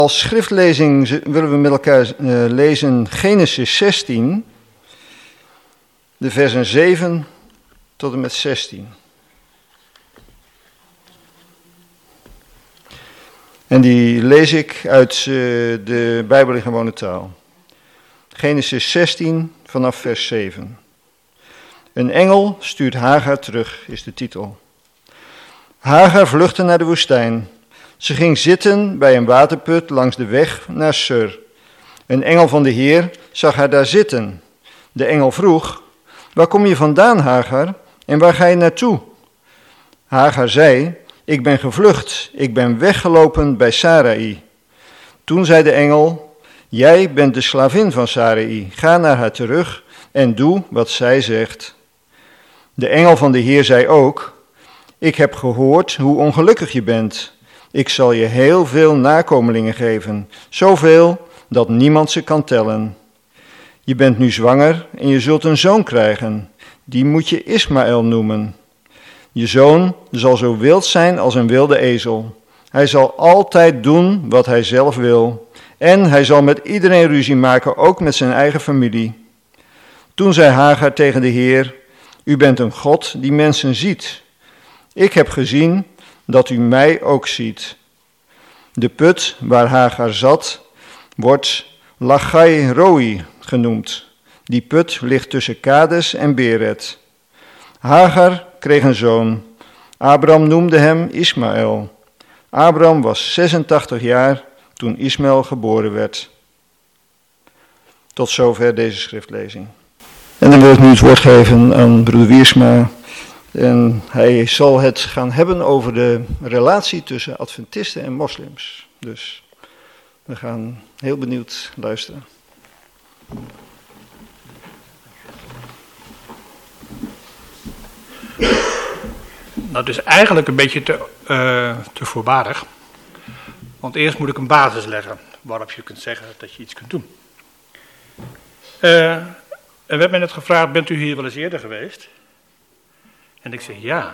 Als schriftlezing willen we met elkaar lezen Genesis 16, de versen 7 tot en met 16. En die lees ik uit de Bijbel in gewone taal. Genesis 16 vanaf vers 7. Een engel stuurt Hagar terug, is de titel. Hagar vluchtte naar de woestijn. Ze ging zitten bij een waterput langs de weg naar Sur. Een engel van de Heer zag haar daar zitten. De engel vroeg, waar kom je vandaan, Hagar, en waar ga je naartoe? Hagar zei, ik ben gevlucht, ik ben weggelopen bij Sarai. Toen zei de engel, jij bent de slavin van Sarai, ga naar haar terug en doe wat zij zegt. De engel van de Heer zei ook, ik heb gehoord hoe ongelukkig je bent. Ik zal je heel veel nakomelingen geven, zoveel dat niemand ze kan tellen. Je bent nu zwanger en je zult een zoon krijgen, die moet je Ismaël noemen. Je zoon zal zo wild zijn als een wilde ezel. Hij zal altijd doen wat hij zelf wil. En hij zal met iedereen ruzie maken, ook met zijn eigen familie. Toen zei Hagar tegen de Heer, u bent een God die mensen ziet. Ik heb gezien dat u mij ook ziet. De put waar Hagar zat, wordt Lachai Roi genoemd. Die put ligt tussen Kades en Beret. Hagar kreeg een zoon. Abram noemde hem Ismaël. Abram was 86 jaar toen Ismaël geboren werd. Tot zover deze schriftlezing. En dan wil ik nu het woord geven aan broeder Wiersma. En hij zal het gaan hebben over de relatie tussen Adventisten en moslims. Dus we gaan heel benieuwd luisteren. Dat is eigenlijk een beetje te voorbarig. Want eerst moet ik een basis leggen waarop je kunt zeggen dat je iets kunt doen. Er werd mij net gevraagd, bent u hier wel eens eerder geweest? En ik zeg ja.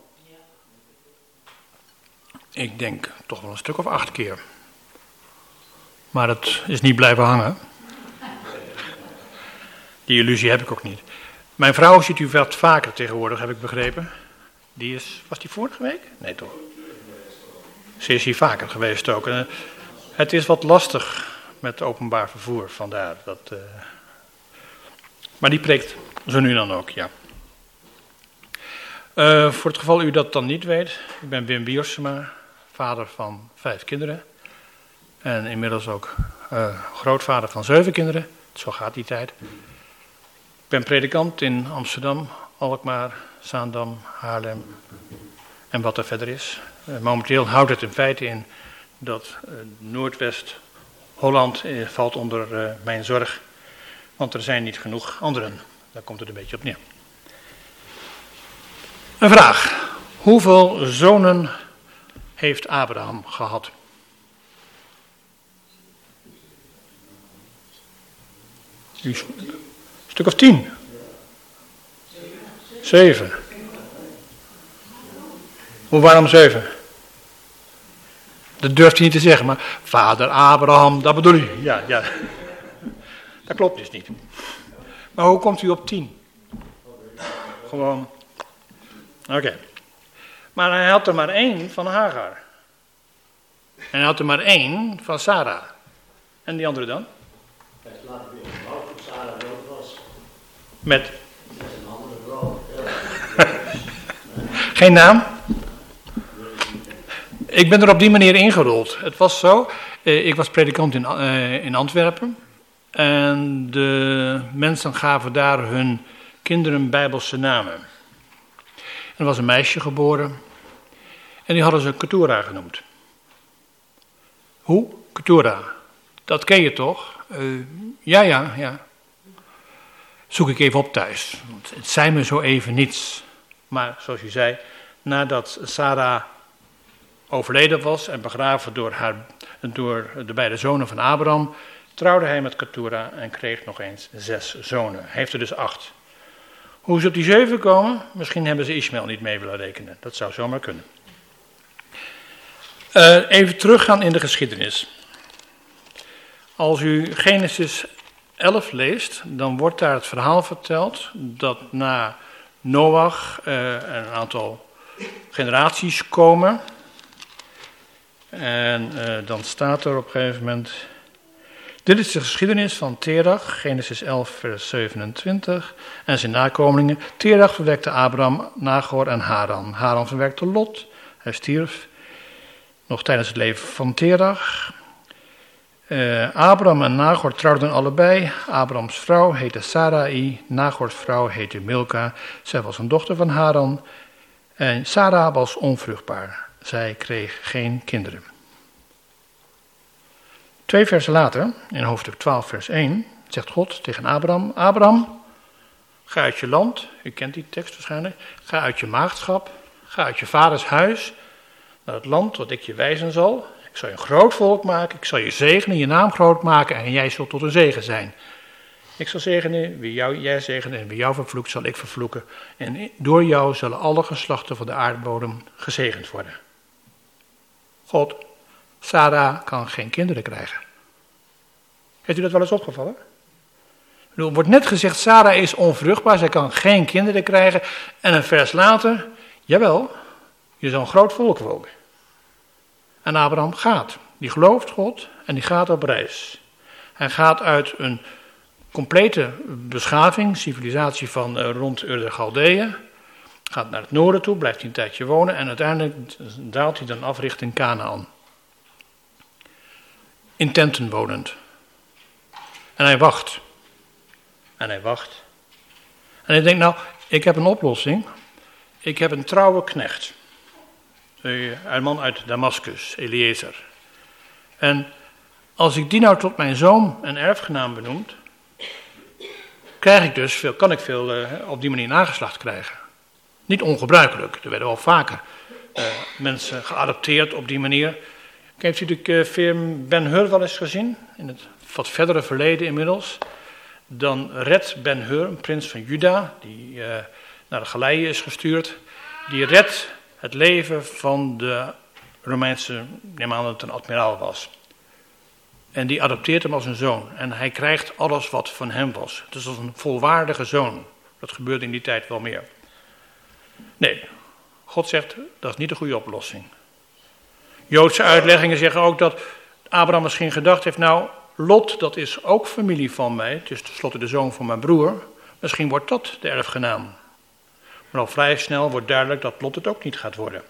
Ik denk toch wel een stuk of 8 keer. Maar het is niet blijven hangen. Die illusie heb ik ook niet. Mijn vrouw ziet u wat vaker tegenwoordig, heb ik begrepen. Was die vorige week? Nee toch? Ze is hier vaker geweest ook. Het is wat lastig met openbaar vervoer, vandaar dat... Maar die preekt zo nu en dan ook, ja. Voor het geval u dat dan niet weet, ik ben Wim Wiersma, vader van 5 kinderen. En inmiddels ook grootvader van 7 kinderen, zo gaat die tijd. Ik ben predikant in Amsterdam, Alkmaar, Zaandam, Haarlem en wat er verder is. Momenteel houdt het in feite in dat Noordwest-Holland valt onder mijn zorg, want er zijn niet genoeg anderen. Daar komt het een beetje op neer. Een vraag. Hoeveel zonen heeft Abraham gehad? Een stuk of 10? 7. Waarom 7? Dat durft hij niet te zeggen, maar vader Abraham, dat bedoel je. Ja. Dat klopt dus niet. Maar hoe komt u op 10? Gewoon. Oké. Maar hij had er maar 1 van Hagar. En hij had er maar 1 van Sarah. En die andere dan? Hij is later weer gebouwd toen Sarah dood was. Met? Met een andere vrouw. Geen naam? Ik ben er op die manier ingerold. Het was zo, ik was predikant in Antwerpen. En de mensen gaven daar hun kinderen bijbelse namen. En er was een meisje geboren. En die hadden ze Keturah genoemd. Hoe? Keturah. Dat ken je toch? Ja. Zoek ik even op thuis. Want het zei me zo even niets. Maar zoals u zei, nadat Sarah overleden was en begraven door de beide zonen van Abraham, trouwde hij met Keturah en kreeg nog eens 6 zonen. Hij heeft er dus 8. Hoe ze op die 7 komen? Misschien hebben ze Ismaël niet mee willen rekenen. Dat zou zomaar kunnen. Even teruggaan in de geschiedenis. Als u Genesis 11 leest, dan wordt daar het verhaal verteld dat na Noach een aantal generaties komen. En dan staat er op een gegeven moment: dit is de geschiedenis van Terach, Genesis 11 vers 27, en zijn nakomelingen. Terach verwekte Abram, Nagor en Haran. Haran verwekte Lot, hij stierf nog tijdens het leven van Terach. Abram en Nagor trouwden allebei. Abrams vrouw heette Sarai, Nagors vrouw heette Milka. Zij was een dochter van Haran en Sarah was onvruchtbaar. Zij kreeg geen kinderen. 2 versen later, in hoofdstuk 12 vers 1, zegt God tegen Abram: Abram, ga uit je land, u kent die tekst waarschijnlijk, ga uit je maagdschap, ga uit je vaders huis, naar het land wat ik je wijzen zal. Ik zal je een groot volk maken, ik zal je zegenen, je naam groot maken en jij zult tot een zegen zijn. Ik zal zegenen wie jij zegent en wie jou vervloekt zal ik vervloeken. En door jou zullen alle geslachten van de aardbodem gezegend worden. God, Sarah kan geen kinderen krijgen. Heeft u dat wel eens opgevallen? Er wordt net gezegd, Sarah is onvruchtbaar, zij kan geen kinderen krijgen. En een vers later, jawel, je zal een groot volk worden. En Abraham gaat. Die gelooft God en die gaat op reis. Hij gaat uit een complete beschaving, civilisatie van rond Ur de Galdeeën. Gaat naar het noorden toe, blijft hij een tijdje wonen en uiteindelijk daalt hij dan af richting Kanaan. In tenten wonend. En hij wacht. En hij wacht. En hij denkt, nou, ik heb een oplossing. Ik heb een trouwe knecht. Een man uit Damascus, Eliezer. En als ik die nou tot mijn zoon en erfgenaam benoemd, kan ik veel op die manier nageslacht krijgen. Niet ongebruikelijk, er werden wel vaker mensen geadopteerd op die manier. Heeft u de film Ben-Hur wel eens gezien? In het wat verdere verleden inmiddels. Dan redt Ben-Hur, een prins van Juda, die naar de Galileë is gestuurd. Die redt het leven van de Romeinse, neem aan dat het een admiraal was. En die adopteert hem als een zoon. En hij krijgt alles wat van hem was. Het is als een volwaardige zoon. Dat gebeurde in die tijd wel meer. Nee, God zegt, dat is niet de goede oplossing. Joodse uitleggingen zeggen ook dat Abraham misschien gedacht heeft, nou, Lot, dat is ook familie van mij. Het is tenslotte de zoon van mijn broer. Misschien wordt dat de erfgenaam. Maar al vrij snel wordt duidelijk dat Lot het ook niet gaat worden.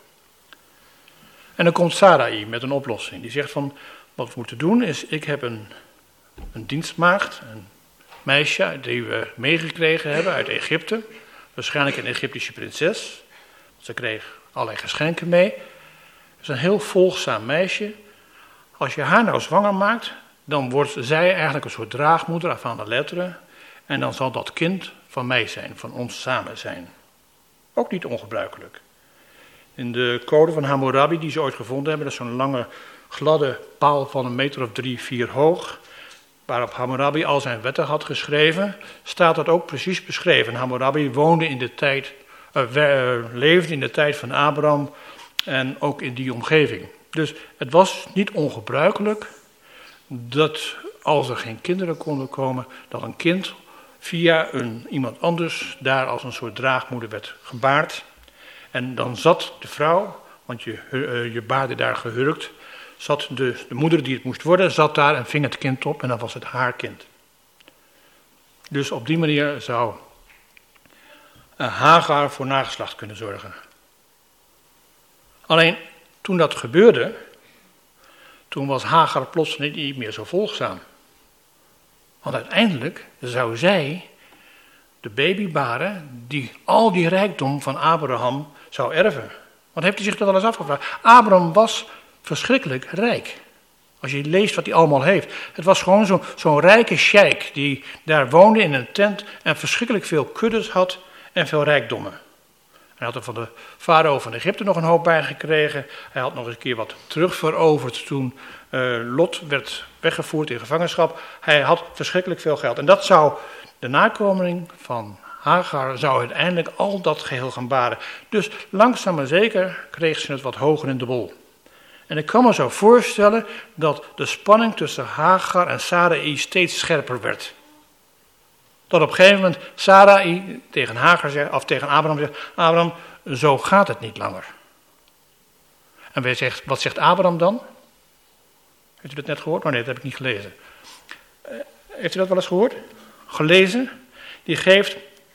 En dan komt Sarai met een oplossing. Die zegt van, wat we moeten doen is, ik heb een dienstmaagd, een meisje die we meegekregen hebben uit Egypte. Waarschijnlijk een Egyptische prinses. Ze kreeg allerlei geschenken mee. Het is een heel volgzaam meisje. Als je haar nou zwanger maakt, dan wordt zij eigenlijk een soort draagmoeder af aan de letteren. En dan zal dat kind van mij zijn, van ons samen zijn. Ook niet ongebruikelijk. In de code van Hammurabi die ze ooit gevonden hebben, dat is zo'n lange gladde paal van 1 meter of 3, 4 hoog, waarop Hammurabi al zijn wetten had geschreven, staat dat ook precies beschreven. Hammurabi woonde in de tijd, leefde in de tijd van Abraham en ook in die omgeving. Dus het was niet ongebruikelijk dat als er geen kinderen konden komen, dat een kind via iemand anders daar als een soort draagmoeder werd gebaard. En dan zat de vrouw, want je baarde daar gehurkt, zat de moeder die het moest worden, zat daar en ving het kind op en dan was het haar kind. Dus op die manier zou Hagar voor nageslacht kunnen zorgen. Alleen toen dat gebeurde, toen was Hagar plotseling niet meer zo volgzaam. Want uiteindelijk zou zij de baby baren die al die rijkdom van Abraham zou erven. Want heeft u zich dat wel eens afgevraagd? Abraham was verschrikkelijk rijk. Als je leest wat hij allemaal heeft. Het was gewoon zo'n rijke sheik die daar woonde in een tent en verschrikkelijk veel kuddes had en veel rijkdommen. Hij had er van de farao van Egypte nog een hoop bij gekregen. Hij had nog eens een keer wat terugveroverd toen Lot werd weggevoerd in gevangenschap. Hij had verschrikkelijk veel geld. En dat zou de nakomeling van Hagar zou uiteindelijk al dat geheel gaan baren. Dus langzaam maar zeker kreeg ze het wat hoger in de bol. En ik kan me zo voorstellen dat de spanning tussen Hagar en Sarai steeds scherper werd. Dat op een gegeven moment Sarai tegen Hagar zegt, of tegen Abraham zegt, Abraham, zo gaat het niet langer. En wat zegt Abraham dan? Heeft u dat net gehoord? Oh nee, dat heb ik niet gelezen. Heeft u dat wel eens gehoord? Gelezen? Die geeft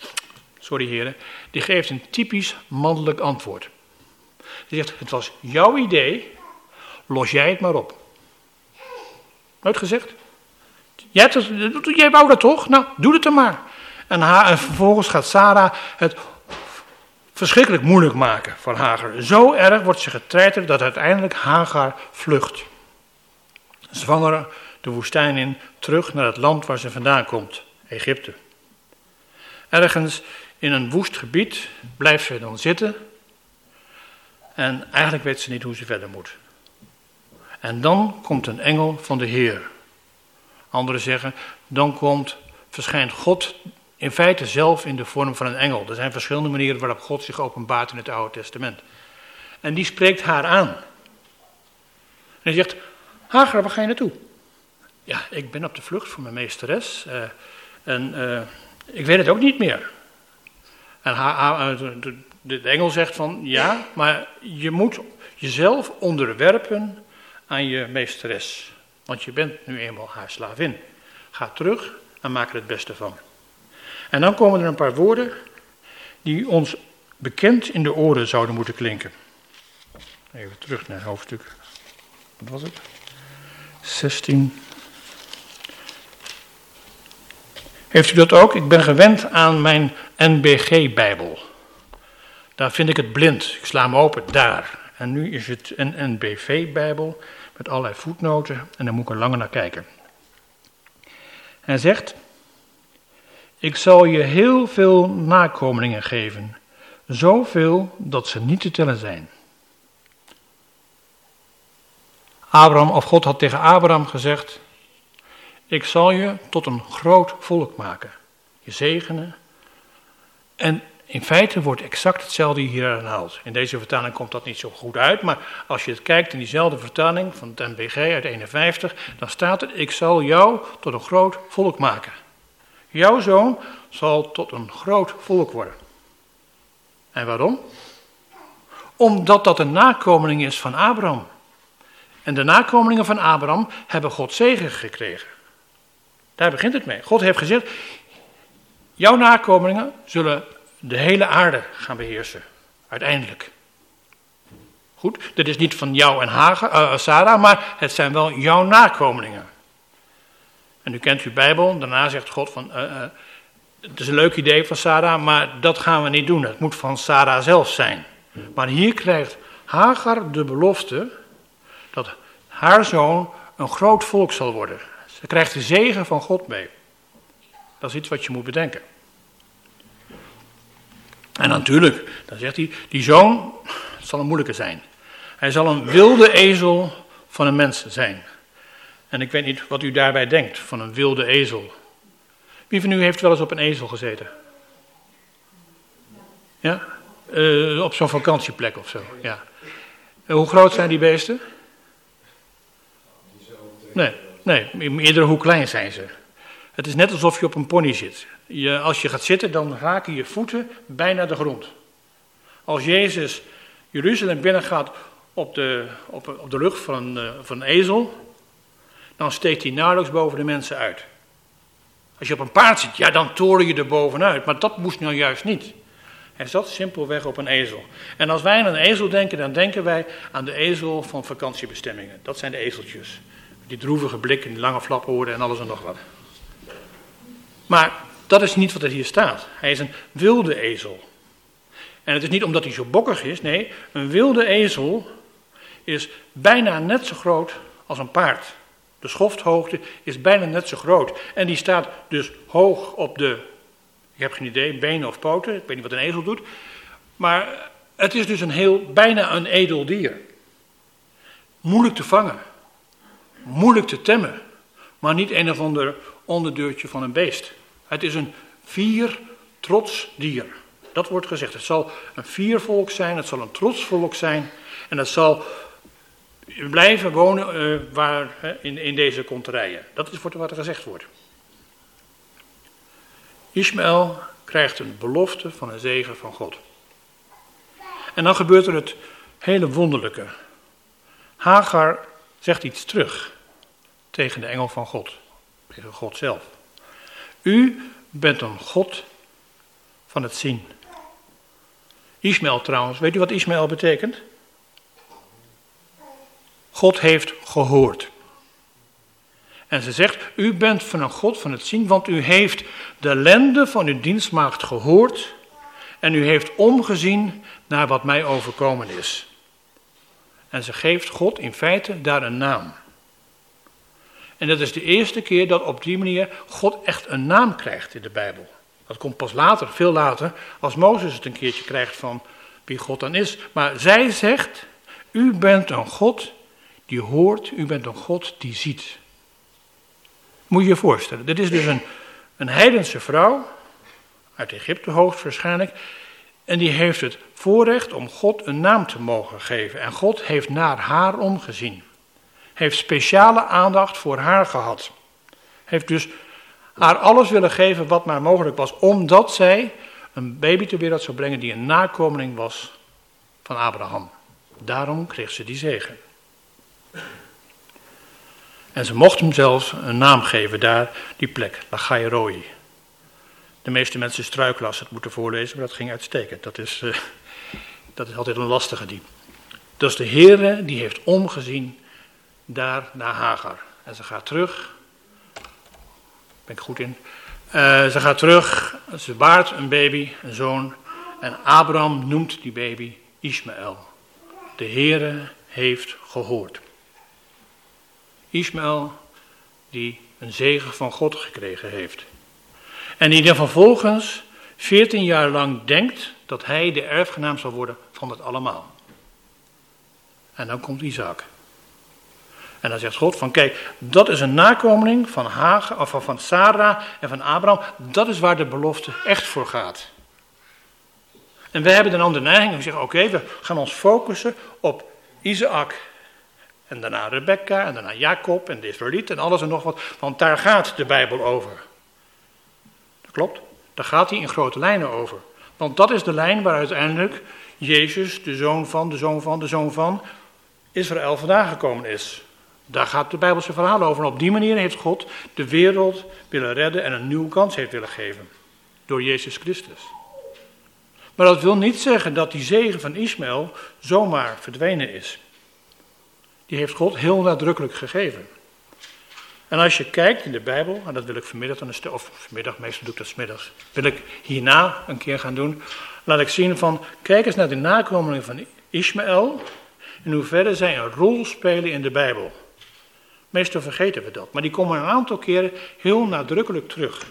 een typisch mannelijk antwoord. Die zegt, het was jouw idee, los jij het maar op. Nooit gezegd? Jij wou dat toch? Nou, doe het dan maar. En vervolgens gaat Sarah het verschrikkelijk moeilijk maken voor Hagar. Zo erg wordt ze getreiterd dat uiteindelijk Hagar vlucht. Zwanger de woestijn in, terug naar het land waar ze vandaan komt, Egypte. Ergens in een woest gebied blijft ze dan zitten en eigenlijk weet ze niet hoe ze verder moet. En dan komt een engel van de Heer. Anderen zeggen, dan verschijnt God in feite zelf in de vorm van een engel. Er zijn verschillende manieren waarop God zich openbaart in het Oude Testament. En die spreekt haar aan. En hij zegt, Hagar, waar ga je naartoe? Ja, ik ben op de vlucht voor mijn meesteres. Ik weet het ook niet meer. En de engel zegt van, ja, maar je moet jezelf onderwerpen aan je meesteres. Want je bent nu eenmaal haar slavin. Ga terug en maak er het beste van. En dan komen er een paar woorden die ons bekend in de oren zouden moeten klinken. Even terug naar hoofdstuk. Wat was het? 16. Heeft u dat ook? Ik ben gewend aan mijn NBG-bijbel. Daar vind ik het blind. Ik sla hem open, daar. En nu is het een NBV-bijbel met allerlei voetnoten en daar moet ik er langer naar kijken. Hij zegt, ik zal je heel veel nakomelingen geven, zoveel dat ze niet te tellen zijn. God had tegen Abraham gezegd, ik zal je tot een groot volk maken, je zegenen. En in feite wordt exact hetzelfde hier herhaald. In deze vertaling komt dat niet zo goed uit, maar als je het kijkt in diezelfde vertaling van het NBG uit 51, dan staat er, ik zal jou tot een groot volk maken. Jouw zoon zal tot een groot volk worden. En waarom? Omdat dat een nakomeling is van Abraham. En de nakomelingen van Abraham hebben God zegen gekregen. Daar begint het mee. God heeft gezegd, jouw nakomelingen zullen de hele aarde gaan beheersen. Uiteindelijk. Goed, dit is niet van jou en Sarah, maar het zijn wel jouw nakomelingen. En u kent uw Bijbel, daarna zegt God van, het is een leuk idee van Sarah, maar dat gaan we niet doen. Het moet van Sarah zelf zijn. Maar hier krijgt Hagar de belofte dat haar zoon een groot volk zal worden. Ze krijgt de zegen van God mee. Dat is iets wat je moet bedenken. En natuurlijk, dan zegt hij, die zoon, het zal een moeilijke zijn. Hij zal een wilde ezel van een mens zijn. En ik weet niet wat u daarbij denkt, van een wilde ezel. Wie van u heeft wel eens op een ezel gezeten? Ja? Op zo'n vakantieplek of zo, ja. Hoe groot zijn die beesten? Nee, eerder hoe klein zijn ze. Het is net alsof je op een pony zit. Als je gaat zitten, dan raken je voeten bijna de grond. Als Jezus Jeruzalem binnengaat op de rug van een ezel, dan steekt hij nauwelijks boven de mensen uit. Als je op een paard zit, ja, dan toren je er bovenuit. Maar dat moest nou juist niet. Hij zat simpelweg op een ezel. En als wij aan een ezel denken, dan denken wij aan de ezel van vakantiebestemmingen. Dat zijn de ezeltjes. Die droevige blik en die lange flaporen en alles en nog wat. Maar dat is niet wat er hier staat. Hij is een wilde ezel. En het is niet omdat hij zo bokkig is. Nee, een wilde ezel is bijna net zo groot als een paard. De schofthoogte is bijna net zo groot. En die staat dus hoog op de, ik heb geen idee, benen of poten. Ik weet niet wat een ezel doet. Maar het is dus bijna een edel dier. Moeilijk te vangen. Moeilijk te temmen. Maar niet een of ander onderdeurtje van een beest. Het is een fier, trots dier. Dat wordt gezegd. Het zal een fier volk zijn, het zal een trots volk zijn. En het zal blijven wonen in deze konterijen. Dat is wat er gezegd wordt. Ismaël krijgt een belofte van een zegen van God. En dan gebeurt er het hele wonderlijke. Hagar zegt iets terug tegen de engel van God. Tegen God zelf. U bent een God van het zien. Ismaël trouwens, weet u wat Ismaël betekent? God heeft gehoord. En ze zegt, u bent van een God van het zien, want u heeft de ellende van uw dienstmaagd gehoord en u heeft omgezien naar wat mij overkomen is. En ze geeft God in feite daar een naam. En dat is de eerste keer dat op die manier God echt een naam krijgt in de Bijbel. Dat komt pas later, veel later, als Mozes het een keertje krijgt van wie God dan is. Maar zij zegt, u bent een God die hoort, u bent een God die ziet. Moet je je voorstellen, dit is dus een heidense vrouw, uit Egypte hoogstwaarschijnlijk, en die heeft het voorrecht om God een naam te mogen geven. En God heeft naar haar omgezien. Heeft speciale aandacht voor haar gehad. Heeft dus haar alles willen geven wat maar mogelijk was, omdat zij een baby ter wereld zou brengen die een nakomeling was van Abraham. Daarom kreeg ze die zegen. En ze mocht hem zelfs een naam geven daar, die plek, Lachairoi. De meeste mensen struikelen als ze het moeten voorlezen, maar dat ging uitstekend. Dat is altijd een lastige die. Dus de Heere die heeft omgezien daar naar Hagar. En ze gaat terug. Ben ik goed in? Ze gaat terug, ze baart een baby, een zoon. En Abraham noemt die baby Ismaël. De Heere heeft gehoord. Ismaël die een zegen van God gekregen heeft. En die dan vervolgens 14 jaar lang denkt dat hij de erfgenaam zal worden van het allemaal. En dan komt Isaac. En dan zegt God van kijk, dat is een nakomeling van Hagar, of van Sarah en van Abraham. Dat is waar de belofte echt voor gaat. En wij hebben dan de neiging om te zeggen, oké, we gaan ons focussen op Isaac. En daarna Rebecca en daarna Jacob en de Israëlieten en alles en nog wat. Want daar gaat de Bijbel over. Dat klopt, daar gaat hij in grote lijnen over. Want dat is de lijn waar uiteindelijk Jezus, de zoon van Israël vandaan gekomen is. Daar gaat de Bijbelse verhaal over. En op die manier heeft God de wereld willen redden en een nieuwe kans heeft willen geven. Door Jezus Christus. Maar dat wil niet zeggen dat die zegen van Ismaël zomaar verdwenen is. Die heeft God heel nadrukkelijk gegeven. En als je kijkt in de Bijbel, en dat wil ik vanmiddag, of vanmiddag, meestal doe ik dat 's middags, wil ik hierna een keer gaan doen. Laat ik zien van, kijk eens naar de nakomelingen van Ismaël, in hoeverre zij een rol spelen in de Bijbel. Meestal vergeten we dat, maar die komen een aantal keren heel nadrukkelijk terug.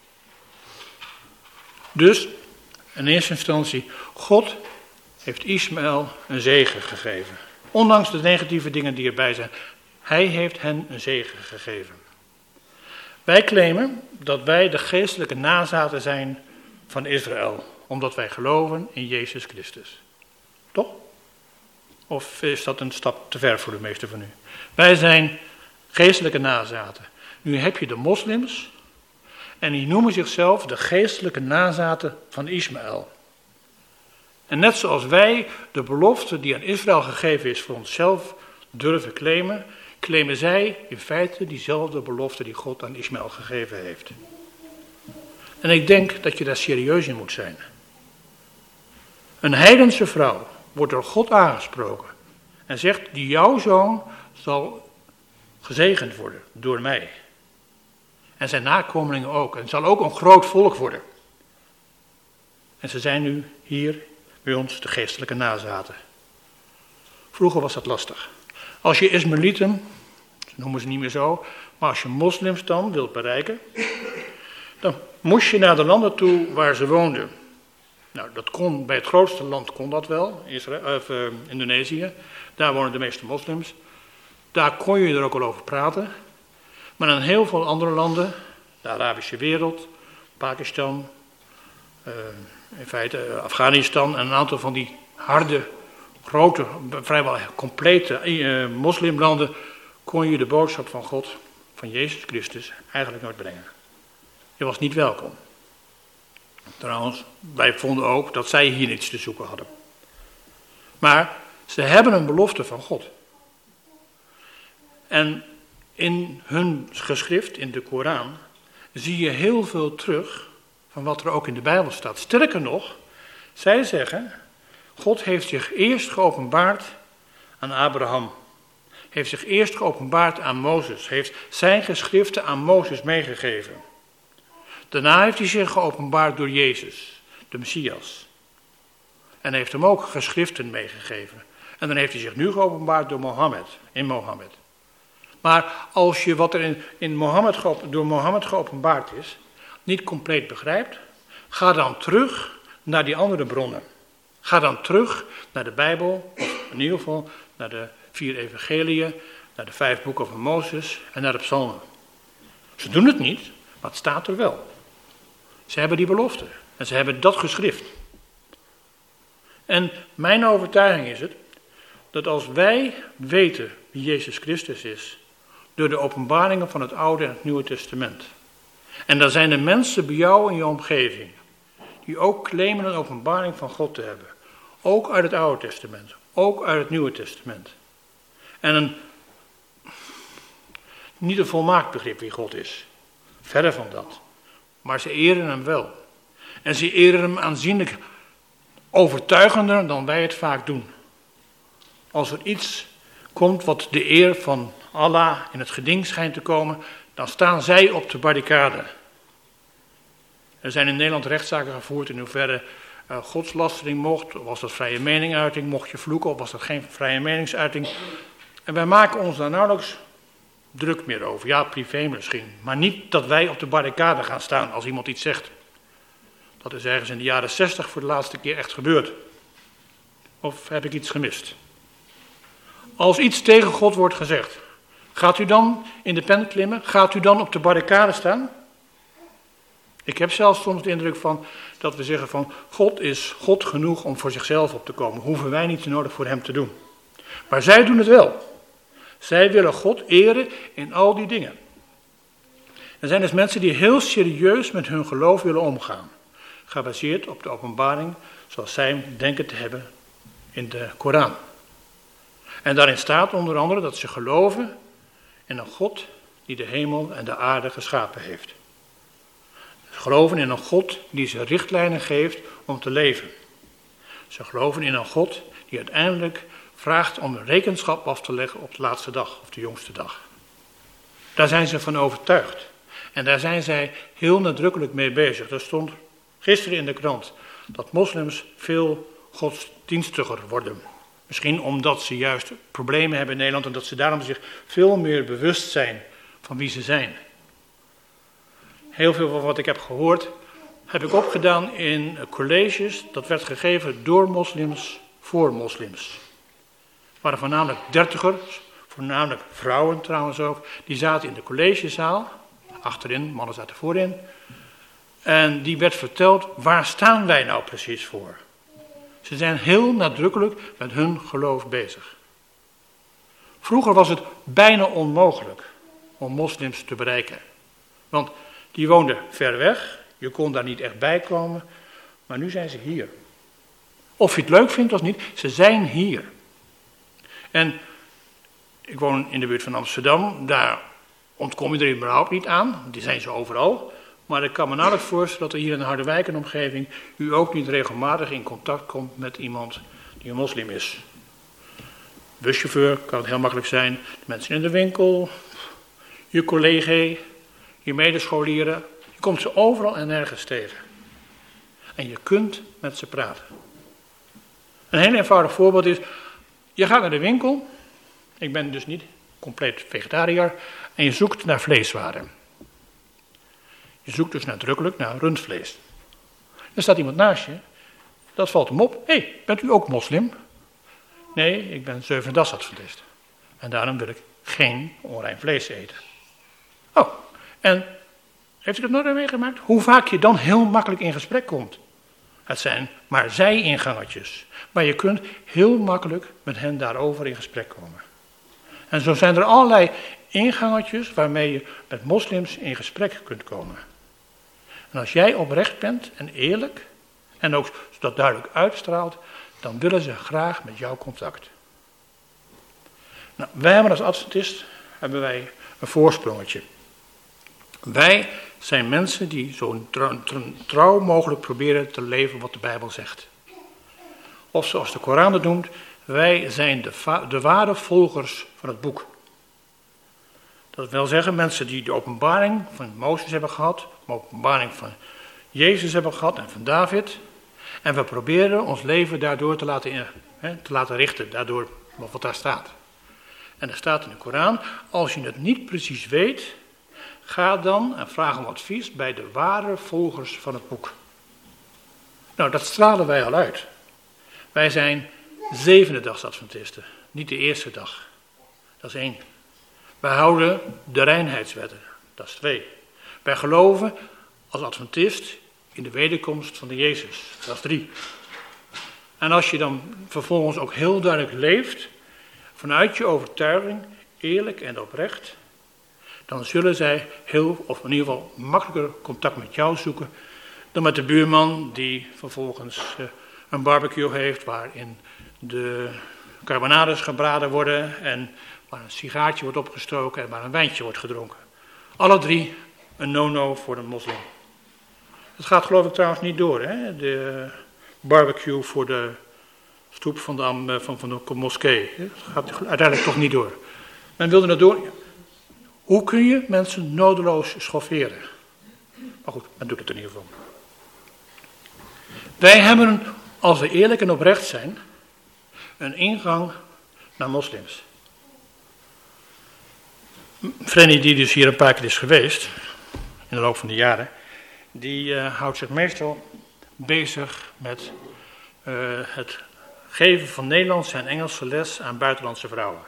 Dus, in eerste instantie, God heeft Ismaël een zegen gegeven. Ondanks de negatieve dingen die erbij zijn. Hij heeft hen een zegen gegeven. Wij claimen dat wij de geestelijke nazaten zijn van Israël. Omdat wij geloven in Jezus Christus. Toch? Of is dat een stap te ver voor de meesten van u? Wij zijn geestelijke nazaten. Nu heb je de moslims. En die noemen zichzelf de geestelijke nazaten van Ismaël. En net zoals wij de belofte die aan Israël gegeven is voor onszelf durven claimen, claimen zij in feite diezelfde belofte die God aan Ismaël gegeven heeft. En ik denk dat je daar serieus in moet zijn. Een heidense vrouw wordt door God aangesproken en zegt, jouw zoon zal gezegend worden door mij. En zijn nakomelingen ook. En het zal ook een groot volk worden. En ze zijn nu hier bij ons de geestelijke nazaten. Vroeger was dat lastig. Als je Ismaëlieten, dat noemen ze niet meer zo, maar als je moslims dan wilt bereiken, dan moest je naar de landen toe waar ze woonden. Nou, dat kon, bij het grootste land kon dat wel, Indonesië. Daar wonen de meeste moslims. Daar kon je er ook al over praten. Maar in heel veel andere landen, de Arabische wereld, Pakistan, in feite Afghanistan en een aantal van die harde grote, vrijwel complete moslimlanden kon je de boodschap van God, van Jezus Christus, eigenlijk nooit brengen. Je was niet welkom. Trouwens, wij vonden ook dat zij hier niets te zoeken hadden. Maar ze hebben een belofte van God. En in hun geschrift, in de Koran, zie je heel veel terug van wat er ook in de Bijbel staat. Sterker nog, zij zeggen, God heeft zich eerst geopenbaard aan Abraham. Heeft zich eerst geopenbaard aan Mozes. Heeft zijn geschriften aan Mozes meegegeven. Daarna heeft hij zich geopenbaard door Jezus, de Messias. En heeft hem ook geschriften meegegeven. En dan heeft hij zich nu geopenbaard door Mohammed. Maar als je wat er door Mohammed geopenbaard is, niet compleet begrijpt, ga dan terug naar die andere bronnen. Ga dan terug naar de Bijbel, of in ieder geval naar de 4 evangeliën, naar de 5 boeken van Mozes en naar de psalmen. Ze doen het niet, maar het staat er wel. Ze hebben die belofte en ze hebben dat geschrift. En mijn overtuiging is het, dat als wij weten wie Jezus Christus is, door de openbaringen van het Oude en het Nieuwe Testament. En dan zijn er mensen bij jou in je omgeving, die ook claimen een openbaring van God te hebben. Ook uit het Oude Testament, ook uit het Nieuwe Testament. En niet een volmaakt begrip wie God is. Verre van dat. Maar ze eren hem wel. En ze eren hem aanzienlijk overtuigender dan wij het vaak doen. Als er iets komt wat de eer van Allah in het geding schijnt te komen, dan staan zij op de barricade. Er zijn in Nederland rechtszaken gevoerd in hoeverre godslastering mocht, of was dat vrije meningsuiting, mocht je vloeken of was dat geen vrije meningsuiting. En wij maken ons daar nauwelijks druk meer over. Ja, privé misschien, maar niet dat wij op de barricade gaan staan als iemand iets zegt. Dat is ergens in de jaren 60 voor de laatste keer echt gebeurd. Of heb ik iets gemist? Als iets tegen God wordt gezegd, gaat u dan in de pen klimmen? Gaat u dan op de barricade staan? Ik heb zelfs soms de indruk van dat we zeggen van God is God genoeg om voor zichzelf op te komen. Hoeven wij niet nodig voor hem te doen. Maar zij doen het wel. Zij willen God eren in al die dingen. Er zijn dus mensen die heel serieus met hun geloof willen omgaan. Gebaseerd op de openbaring zoals zij hem denken te hebben in de Koran. En daarin staat onder andere dat ze geloven in een God die de hemel en de aarde geschapen heeft. Ze geloven in een God die ze richtlijnen geeft om te leven. Ze geloven in een God die uiteindelijk vraagt om een rekenschap af te leggen op de laatste dag of de jongste dag. Daar zijn ze van overtuigd. En daar zijn zij heel nadrukkelijk mee bezig. Er stond gisteren in de krant dat moslims veel godsdienstiger worden. Misschien omdat ze juist problemen hebben in Nederland en dat ze daarom zich veel meer bewust zijn van wie ze zijn. Heel veel van wat ik heb gehoord heb ik opgedaan in colleges dat werd gegeven door moslims voor moslims. Het waren voornamelijk dertigers, voornamelijk vrouwen trouwens ook, die zaten in de collegezaal, achterin, mannen zaten voorin. En die werd verteld, waar staan wij nou precies voor? Ze zijn heel nadrukkelijk met hun geloof bezig. Vroeger was het bijna onmogelijk om moslims te bereiken. Want die woonden ver weg, je kon daar niet echt bij komen, maar nu zijn ze hier. Of je het leuk vindt of niet, ze zijn hier. En ik woon in de buurt van Amsterdam, daar ontkom je er überhaupt niet aan, die zijn ze overal. Maar ik kan me nauwelijks voorstellen dat er hier in Harderwijk en omgeving u ook niet regelmatig in contact komt met iemand die een moslim is. Buschauffeur kan het heel makkelijk zijn, de mensen in de winkel, je collega, je medescholieren. Je komt ze overal en nergens tegen. En je kunt met ze praten. Een heel eenvoudig voorbeeld is, je gaat naar de winkel, ik ben dus niet compleet vegetariër, en je zoekt naar vleeswaren. Je zoekt dus nadrukkelijk naar rundvlees. Er staat iemand naast je, dat valt hem op. Hé, bent u ook moslim? Nee, ik ben Zevende-Dag-adventist. En daarom wil ik geen onrein vlees eten. Oh, en heeft u dat nooit meegemaakt? Hoe vaak je dan heel makkelijk in gesprek komt. Het zijn maar zijingangetjes. Maar je kunt heel makkelijk met hen daarover in gesprek komen. En zo zijn er allerlei ingangetjes waarmee je met moslims in gesprek kunt komen. En als jij oprecht bent en eerlijk, en ook dat duidelijk uitstraalt, dan willen ze graag met jou contact. Nou, wij hebben als Adventist een voorsprongetje. Wij zijn mensen die zo trouw mogelijk proberen te leven wat de Bijbel zegt. Of zoals de Koran het noemt, wij zijn de ware volgers van het boek. Dat wil zeggen, mensen die de openbaring van Mozes hebben gehad, de openbaring van Jezus hebben gehad en van David. En we proberen ons leven daardoor te laten richten, daardoor wat daar staat. En er staat in de Koran, als je het niet precies weet, ga dan en vraag om advies bij de ware volgers van het boek. Nou, dat stralen wij al uit. Wij zijn 7e-dags Adventisten, niet de eerste dag. Dat is 1. Wij houden de reinheidswetten, dat is 2. Wij geloven als Adventist in de wederkomst van de Jezus, dat is 3. En als je dan vervolgens ook heel duidelijk leeft, vanuit je overtuiging, eerlijk en oprecht, dan zullen zij of in ieder geval makkelijker contact met jou zoeken dan met de buurman die vervolgens een barbecue heeft waarin de carbonades gebraden worden en waar een sigaartje wordt opgestoken en waar een wijntje wordt gedronken. Alle 3 een no-no voor de moslim. Het gaat geloof ik trouwens niet door, hè? De barbecue voor de stoep van de moskee. Het gaat uiteindelijk toch niet door. Men wilde het door. Hoe kun je mensen nodeloos schofferen? Maar goed, men doet het in ieder geval. Wij hebben, als we eerlijk en oprecht zijn, een ingang naar moslims. Frenny, die dus hier een paar keer is geweest, in de loop van de jaren, die houdt zich meestal bezig met het geven van Nederlandse en Engelse les aan buitenlandse vrouwen.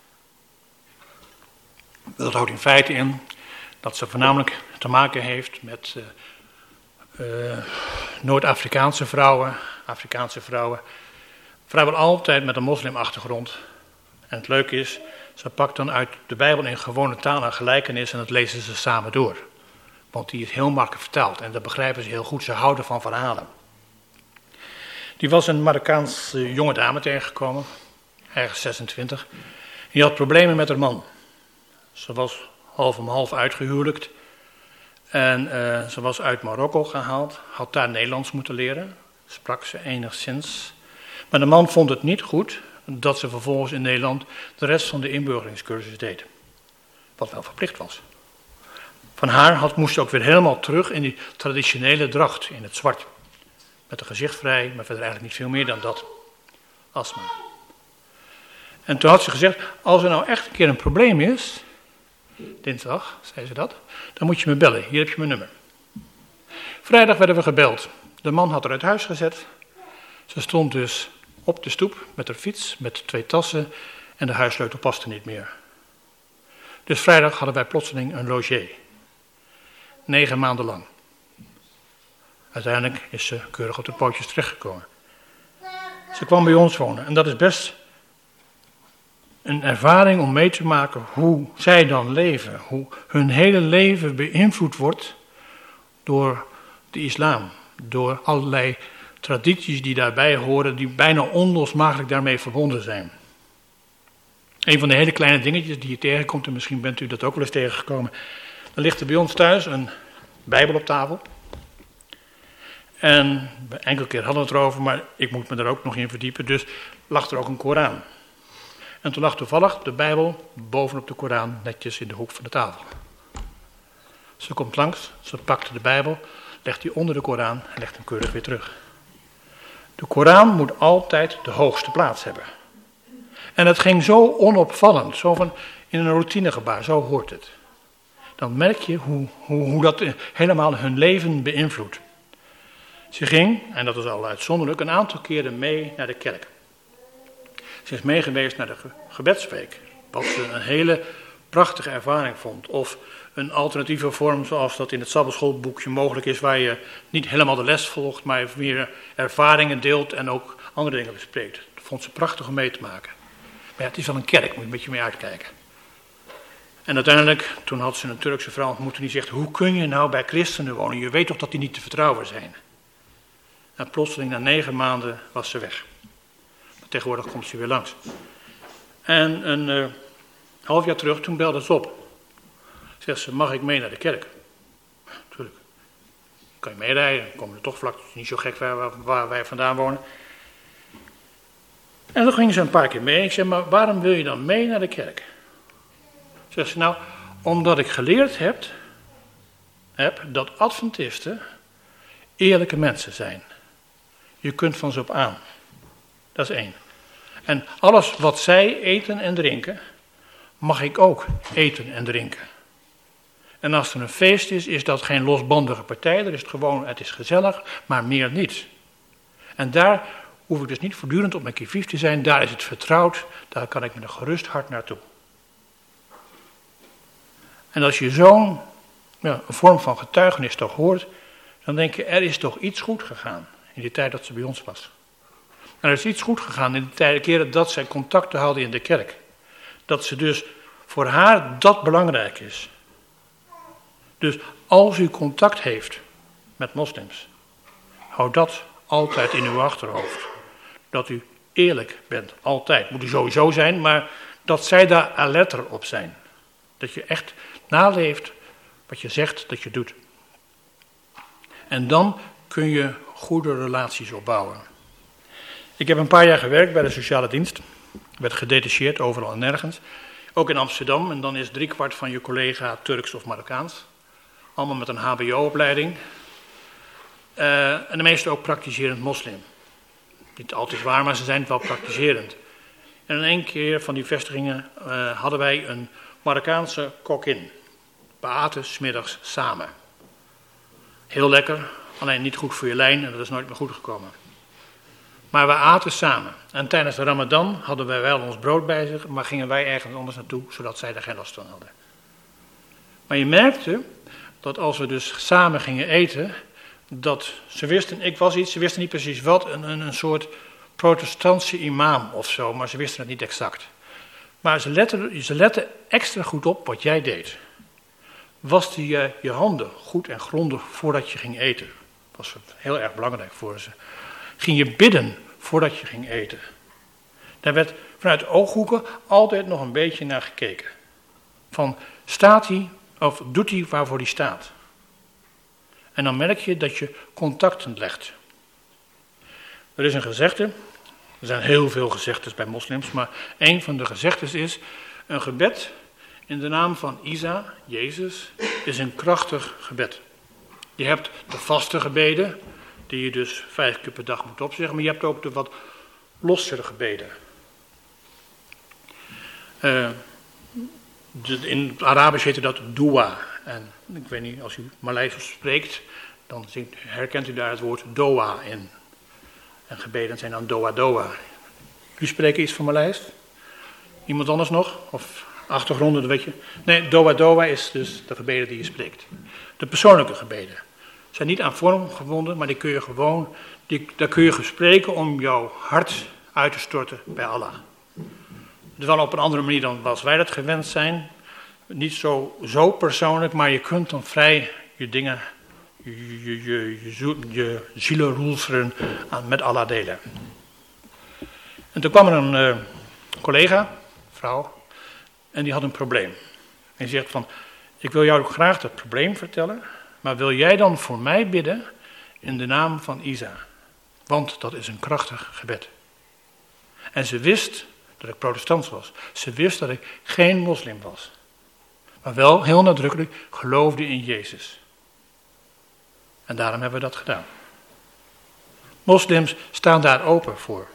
Dat houdt in feite in dat ze voornamelijk te maken heeft met Noord-Afrikaanse vrouwen, Afrikaanse vrouwen, vrijwel altijd met een moslimachtergrond. En het leuke is, ze pakt dan uit de Bijbel in gewone taal en gelijkenis en dat lezen ze samen door. Want die is heel makkelijk vertaald en dat begrijpen ze heel goed, ze houden van verhalen. Die was een Marokkaanse jonge dame tegengekomen, ergens 26. Die had problemen met haar man. Ze was half om half uitgehuwelijkt. En ze was uit Marokko gehaald, had daar Nederlands moeten leren. Sprak ze enigszins. Maar de man vond het niet goed dat ze vervolgens in Nederland de rest van de inburgeringscursus deed. Wat wel verplicht was. Van haar moest ze ook weer helemaal terug in die traditionele dracht, in het zwart. Met een gezicht vrij, maar verder eigenlijk niet veel meer dan dat. Astma. En toen had ze gezegd, als er nou echt een keer een probleem is, dinsdag, zei ze dat, dan moet je me bellen, hier heb je mijn nummer. Vrijdag werden we gebeld. De man had haar uit huis gezet. Ze stond dus op de stoep met haar fiets, met 2 tassen en de huissleutel paste niet meer. Dus vrijdag hadden wij plotseling een logé. 9 maanden lang. Uiteindelijk is ze keurig op de pootjes terechtgekomen. Ze kwam bij ons wonen en dat is best een ervaring om mee te maken hoe zij dan leven. Hoe hun hele leven beïnvloed wordt door de islam. Door allerlei tradities die daarbij horen, die bijna onlosmakelijk daarmee verbonden zijn. Een van de hele kleine dingetjes die je tegenkomt, en misschien bent u dat ook wel eens tegengekomen. Dan ligt er bij ons thuis een Bijbel op tafel. En enkele keer hadden we het erover, maar ik moet me er ook nog in verdiepen. Dus lag er ook een Koran. En toen lag toevallig de Bijbel bovenop de Koran, netjes in de hoek van de tafel. Ze komt langs, ze pakt de Bijbel, legt die onder de Koran en legt hem keurig weer terug. De Koran moet altijd de hoogste plaats hebben. En het ging zo onopvallend, zo van in een routinegebaar, zo hoort het. Dan merk je hoe dat helemaal hun leven beïnvloedt. Ze ging, en dat is al uitzonderlijk, een aantal keren mee naar de kerk. Ze is meegeweest naar de gebedsweek, wat ze een hele prachtige ervaring vond. Of een alternatieve vorm zoals dat in het Sabbatschoolboekje mogelijk is, waar je niet helemaal de les volgt, maar meer ervaringen deelt en ook andere dingen bespreekt. Dat vond ze prachtig om mee te maken. Maar ja, het is wel een kerk, moet je een beetje mee uitkijken. En uiteindelijk, toen had ze een Turkse vrouw ontmoet en die zegt, hoe kun je nou bij christenen wonen? Je weet toch dat die niet te vertrouwen zijn? En plotseling na 9 maanden was ze weg. Maar tegenwoordig komt ze weer langs. En een half jaar terug, toen belde ze op. Zegt ze, mag ik mee naar de kerk? Natuurlijk. Kan je meerijden, dan komen we toch vlak, niet zo gek waar wij vandaan wonen. En toen ging ze een paar keer mee. Ik zei, maar waarom wil je dan mee naar de kerk? Zegt ze, nou, omdat ik geleerd heb dat Adventisten eerlijke mensen zijn. Je kunt van ze op aan. Dat is 1. En alles wat zij eten en drinken, mag ik ook eten en drinken. En als er een feest is, is dat geen losbandige partij. Er is het gewoon, het is gezellig, maar meer niet. En daar hoef ik dus niet voortdurend op mijn qui-vive te zijn. Daar is het vertrouwd, daar kan ik met een gerust hart naartoe. En als je zo'n een vorm van getuigenis toch hoort, dan denk je, er is toch iets goed gegaan in die tijd dat ze bij ons was. En er is iets goed gegaan in de keren dat zij contacten hadden in de kerk. Dat ze dus voor haar dat belangrijk is. Dus als u contact heeft met moslims, houd dat altijd in uw achterhoofd. Dat u eerlijk bent, altijd. Moet u sowieso zijn, maar dat zij daar alerter op zijn. Dat je echt naleeft wat je zegt dat je doet. En dan kun je goede relaties opbouwen. Ik heb een paar jaar gewerkt bij de sociale dienst. Ik werd gedetacheerd overal en nergens. Ook in Amsterdam. En dan is 3/4 van je collega Turks of Marokkaans. Allemaal met een hbo-opleiding. En de meeste ook praktiserend moslim. Niet altijd waar, maar ze zijn wel praktiserend. En in 1 keer van die vestigingen hadden wij een Marokkaanse kok-in. We aten 's middags samen. Heel lekker, alleen niet goed voor je lijn en dat is nooit meer goed gekomen. Maar we aten samen. En tijdens de Ramadan hadden wij wel ons brood bij zich, maar gingen wij ergens anders naartoe, zodat zij er geen last van hadden. Maar je merkte dat als we dus samen gingen eten, dat ze wisten, ik was iets, ze wisten niet precies wat, een soort protestantse imam of zo, maar ze wisten het niet exact. Maar ze letten extra goed op wat jij deed. Waste je handen goed en grondig voordat je ging eten. Dat was heel erg belangrijk voor ze. Ging je bidden voordat je ging eten. Daar werd vanuit de ooghoeken altijd nog een beetje naar gekeken. Van, staat hij of doet hij waarvoor hij staat? En dan merk je dat je contacten legt. Er is een gezegde, er zijn heel veel gezegdes bij moslims, maar een van de gezegdes is, een gebed in de naam van Isa, Jezus, is een krachtig gebed. Je hebt de vaste gebeden, die je dus 5 keer per dag moet opzeggen, maar je hebt ook de wat lossere gebeden. In het Arabisch heette dat dua. En ik weet niet, als u Maleis spreekt, dan herkent u daar het woord doa in. En gebeden zijn dan doa. U spreekt iets van Maleis? Iemand anders nog? Of achtergronden, dat weet je? Nee, doa is dus de gebeden die je spreekt. De persoonlijke gebeden. Zijn niet aan vorm gebonden, maar die kun je gewoon, daar kun je spreken om jouw hart uit te storten bij Allah. Dus wel op een andere manier dan als wij dat gewend zijn. Niet zo persoonlijk, maar je kunt dan vrij je dingen, je zielenroelselen met Allah delen. En toen kwam er een collega, vrouw, en die had een probleem. En die zegt van, ik wil jou graag dat probleem vertellen, maar wil jij dan voor mij bidden in de naam van Isa? Want dat is een krachtig gebed. En ze wist dat ik protestant was. Ze wist dat ik geen moslim was. Maar wel heel nadrukkelijk geloofde in Jezus. En daarom hebben we dat gedaan. Moslims staan daar open voor.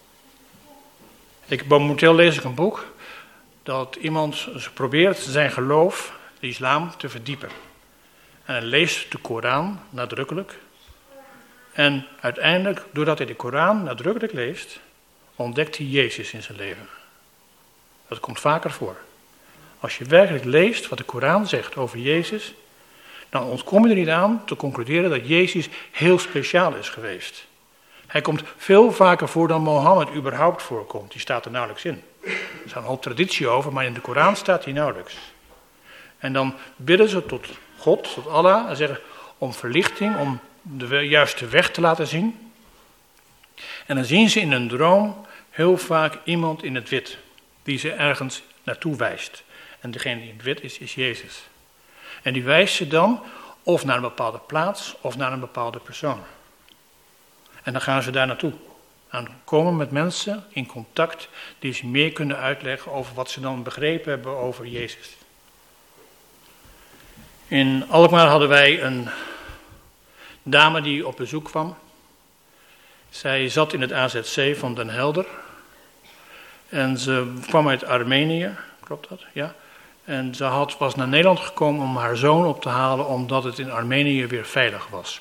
Momenteel lees ik een boek dat iemand probeert zijn geloof, de islam, te verdiepen. En hij leest de Koran nadrukkelijk. En uiteindelijk, doordat hij de Koran nadrukkelijk leest, ontdekt hij Jezus in zijn leven. Dat komt vaker voor. Als je werkelijk leest wat de Koran zegt over Jezus, dan ontkom je er niet aan te concluderen dat Jezus heel speciaal is geweest. Hij komt veel vaker voor dan Mohammed überhaupt voorkomt. Die staat er nauwelijks in. Er is een hoop traditie over, maar in de Koran staat hij nauwelijks. En dan bidden ze tot God, tot Allah, en zeggen om verlichting, om de juiste weg te laten zien. En dan zien ze in een droom heel vaak iemand in het wit, die ze ergens naartoe wijst. En degene die in het wit is Jezus. En die wijst ze dan of naar een bepaalde plaats of naar een bepaalde persoon. En dan gaan ze daar naartoe. En komen met mensen in contact die ze meer kunnen uitleggen over wat ze dan begrepen hebben over Jezus. In Alkmaar hadden wij een dame die op bezoek kwam. Zij zat in het AZC van Den Helder. En ze kwam uit Armenië, klopt dat? Ja. En ze was naar Nederland gekomen om haar zoon op te halen, omdat het in Armenië weer veilig was.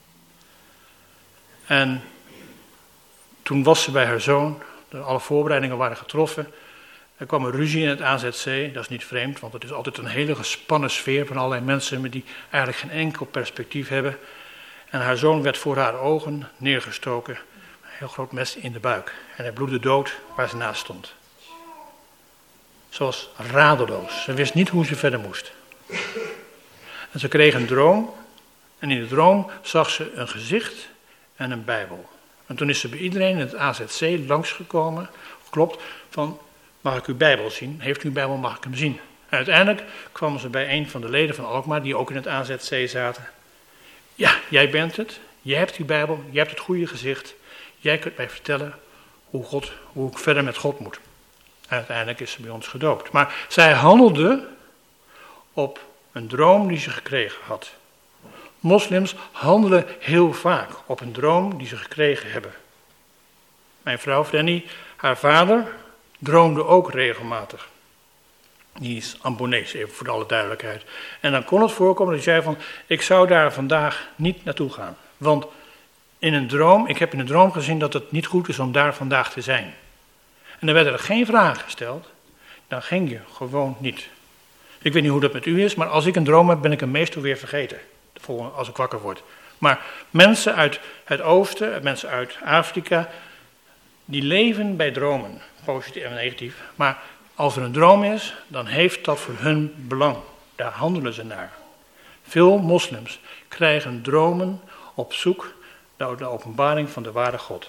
En toen was ze bij haar zoon, alle voorbereidingen waren getroffen. Er kwam een ruzie in het AZC, dat is niet vreemd, want het is altijd een hele gespannen sfeer van allerlei mensen die eigenlijk geen enkel perspectief hebben. En haar zoon werd voor haar ogen neergestoken, een heel groot mes in de buik. En hij bloedde dood waar ze naast stond. Ze was radeloos, ze wist niet hoe ze verder moest. En ze kreeg een droom, en in de droom zag ze een gezicht en een Bijbel. En toen is ze bij iedereen in het AZC langsgekomen, klopt, van mag ik uw Bijbel zien? Heeft u uw Bijbel, mag ik hem zien? En uiteindelijk kwam ze bij een van de leden van Alkmaar, die ook in het AZC zaten. Ja, jij bent het, jij hebt uw Bijbel, jij hebt het goede gezicht. Jij kunt mij vertellen hoe ik verder met God moet. En uiteindelijk is ze bij ons gedoopt. Maar zij handelde op een droom die ze gekregen had. Moslims handelen heel vaak op een droom die ze gekregen hebben. Mijn vrouw Frenny, haar vader, droomde ook regelmatig. Die is Ambonees, even voor alle duidelijkheid. En dan kon het voorkomen dat hij zei van, ik zou daar vandaag niet naartoe gaan. Want ik heb in een droom gezien dat het niet goed is om daar vandaag te zijn. En dan werden er geen vragen gesteld, dan ging je gewoon niet. Ik weet niet hoe dat met u is, maar als ik een droom heb, ben ik hem meestal weer vergeten. Als ik wakker word. Maar mensen uit het oosten, mensen uit Afrika, die leven bij dromen. Positief en negatief. Maar als er een droom is, dan heeft dat voor hun belang. Daar handelen ze naar. Veel moslims krijgen dromen op zoek naar de openbaring van de ware God.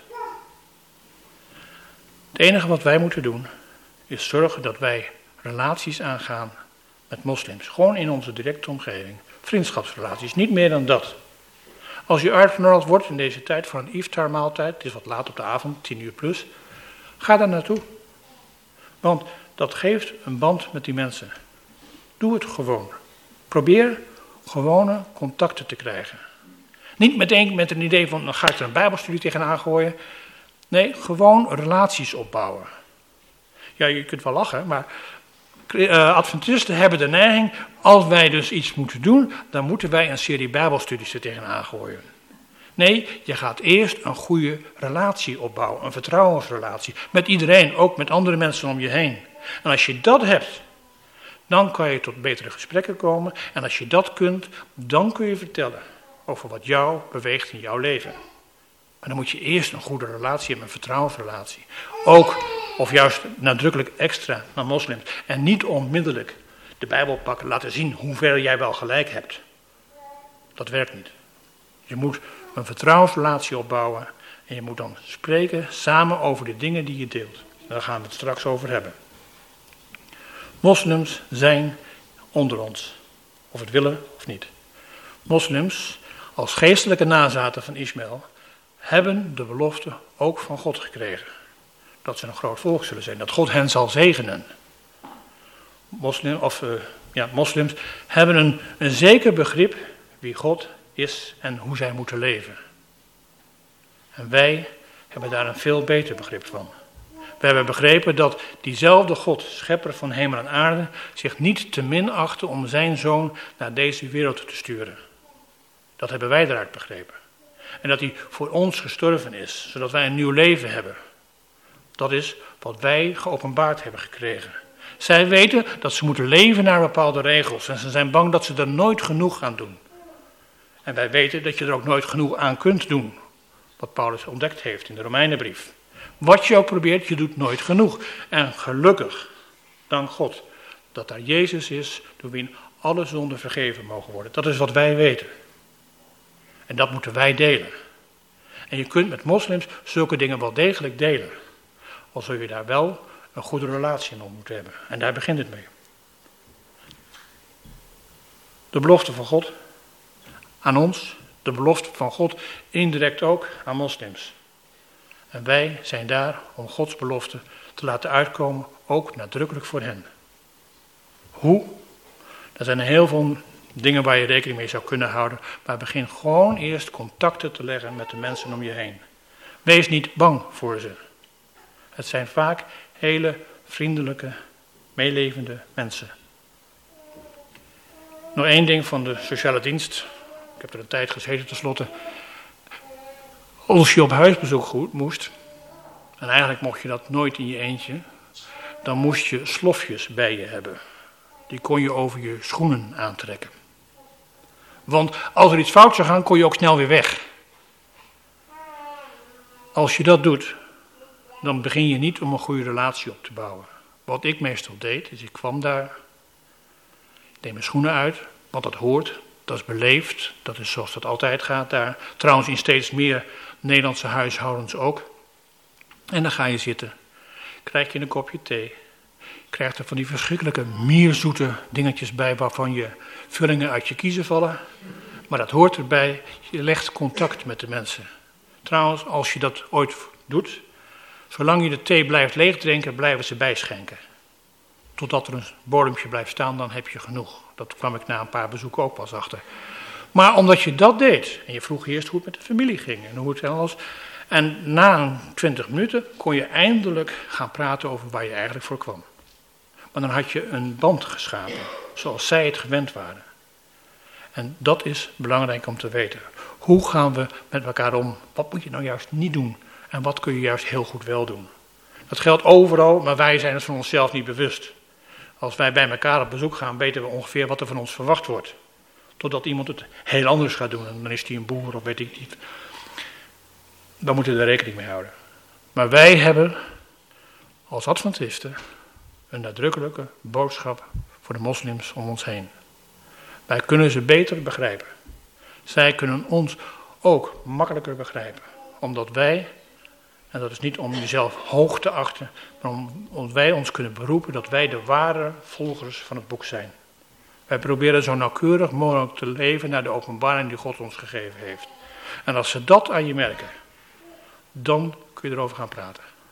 Het enige wat wij moeten doen, is zorgen dat wij relaties aangaan met moslims. Gewoon in onze directe omgeving. Vriendschapsrelaties, niet meer dan dat. Als je uitgenodigd wordt in deze tijd voor een iftar-maaltijd, het is wat laat op de avond, 10 uur plus, ga daar naartoe. Want dat geeft een band met die mensen. Doe het gewoon. Probeer gewone contacten te krijgen. Niet meteen met een idee van, dan ga ik er een bijbelstudie tegenaan gooien. Nee, gewoon relaties opbouwen. Ja, je kunt wel lachen, maar Adventisten hebben de neiging, als wij dus iets moeten doen, dan moeten wij een serie bijbelstudies er tegenaan gooien. Nee, je gaat eerst een goede relatie opbouwen, een vertrouwensrelatie. Met iedereen, ook met andere mensen om je heen. En als je dat hebt, dan kan je tot betere gesprekken komen. En als je dat kunt, dan kun je vertellen over wat jou beweegt in jouw leven. Maar dan moet je eerst een goede relatie hebben, een vertrouwensrelatie. Ook, of juist nadrukkelijk extra naar moslims. En niet onmiddellijk de Bijbel pakken, laten zien hoe ver jij wel gelijk hebt. Dat werkt niet. Je moet een vertrouwensrelatie opbouwen. En je moet dan spreken samen over de dingen die je deelt. Daar gaan we het straks over hebben. Moslims zijn onder ons. Of het willen of niet. Moslims, als geestelijke nazaten van Ismaël, hebben de belofte ook van God gekregen. Dat ze een groot volk zullen zijn. Dat God hen zal zegenen. Moslims hebben een zeker begrip wie God is en hoe zij moeten leven. En wij hebben daar een veel beter begrip van. We hebben begrepen dat diezelfde God, schepper van hemel en aarde, zich niet te min achtte om zijn zoon naar deze wereld te sturen. Dat hebben wij daaruit begrepen. En dat hij voor ons gestorven is, zodat wij een nieuw leven hebben. Dat is wat wij geopenbaard hebben gekregen. Zij weten dat ze moeten leven naar bepaalde regels en ze zijn bang dat ze er nooit genoeg aan doen. En wij weten dat je er ook nooit genoeg aan kunt doen, wat Paulus ontdekt heeft in de Romeinenbrief. Wat je ook probeert, je doet nooit genoeg. En gelukkig, dank God, dat daar Jezus is, door wie alle zonden vergeven mogen worden. Dat is wat wij weten. En dat moeten wij delen. En je kunt met moslims zulke dingen wel degelijk delen. Al zul je daar wel een goede relatie in moeten hebben. En daar begint het mee. De belofte van God aan ons, de belofte van God indirect ook aan moslims. En wij zijn daar om Gods belofte te laten uitkomen, ook nadrukkelijk voor hen. Hoe? Er zijn heel veel dingen waar je rekening mee zou kunnen houden, maar begin gewoon eerst contacten te leggen met de mensen om je heen. Wees niet bang voor ze. Het zijn vaak hele vriendelijke, meelevende mensen. Nog één ding van de sociale dienst. Ik heb er een tijd gezeten tenslotte. Als je op huisbezoek moest, en eigenlijk mocht je dat nooit in je eentje, dan moest je slofjes bij je hebben. Die kon je over je schoenen aantrekken. Want als er iets fout zou gaan, kon je ook snel weer weg. Als je dat doet, dan begin je niet om een goede relatie op te bouwen. Wat ik meestal deed, is ik kwam daar, ik deed mijn schoenen uit, want dat hoort, dat is beleefd, dat is zoals dat altijd gaat daar. Trouwens in steeds meer Nederlandse huishoudens ook. En dan ga je zitten, krijg je een kopje thee, krijgt er van die verschrikkelijke mierzoete dingetjes bij waarvan je vullingen uit je kiezen vallen. Maar dat hoort erbij, je legt contact met de mensen. Trouwens, als je dat ooit doet, zolang je de thee blijft leegdrinken, blijven ze bijschenken. Totdat er een bodempje blijft staan, dan heb je genoeg. Dat kwam ik na een paar bezoeken ook pas achter. Maar omdat je dat deed, en je vroeg eerst hoe het met de familie ging en hoe het was. En na 20 minuten kon je eindelijk gaan praten over waar je eigenlijk voor kwam. Maar dan had je een band geschapen, zoals zij het gewend waren. En dat is belangrijk om te weten. Hoe gaan we met elkaar om? Wat moet je nou juist niet doen? En wat kun je juist heel goed wel doen? Dat geldt overal, maar wij zijn het van onszelf niet bewust. Als wij bij elkaar op bezoek gaan, weten we ongeveer wat er van ons verwacht wordt. Totdat iemand het heel anders gaat doen. En dan is hij een boer of weet ik niet. Dan moeten we er rekening mee houden. Maar wij hebben als Adventisten een nadrukkelijke boodschap voor de moslims om ons heen. Wij kunnen ze beter begrijpen. Zij kunnen ons ook makkelijker begrijpen. Omdat wij, en dat is niet om jezelf hoog te achten, maar omdat wij ons kunnen beroepen dat wij de ware volgers van het boek zijn. Wij proberen zo nauwkeurig mogelijk te leven naar de openbaring die God ons gegeven heeft. En als ze dat aan je merken, dan kun je erover gaan praten.